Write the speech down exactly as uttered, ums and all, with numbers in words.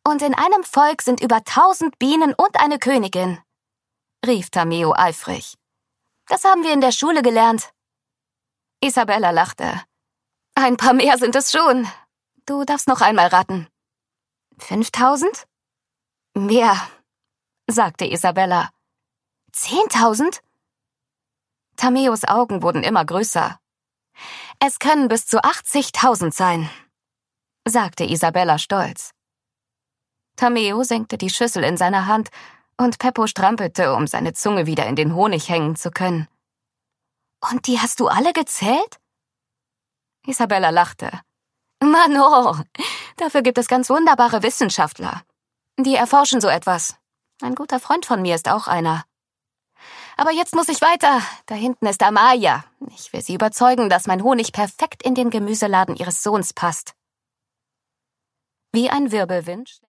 Und in einem Volk sind über tausend Bienen und eine Königin, rief Tameo eifrig. Das haben wir in der Schule gelernt. Isabella lachte. Ein paar mehr sind es schon. Du darfst noch einmal raten. Fünftausend? Mehr, sagte Isabella. Zehntausend? Tameos Augen wurden immer größer. Es können bis zu achtzigtausend sein, sagte Isabella stolz. Tameo senkte die Schüssel in seiner Hand und Peppo strampelte, um seine Zunge wieder in den Honig hängen zu können. Und die hast du alle gezählt? Isabella lachte. Mano, dafür gibt es ganz wunderbare Wissenschaftler. Die erforschen so etwas. Ein guter Freund von mir ist auch einer. Aber jetzt muss ich weiter. Da hinten ist Amaya. Ich will sie überzeugen, dass mein Honig perfekt in den Gemüseladen ihres Sohns passt. Wie ein Wirbelwind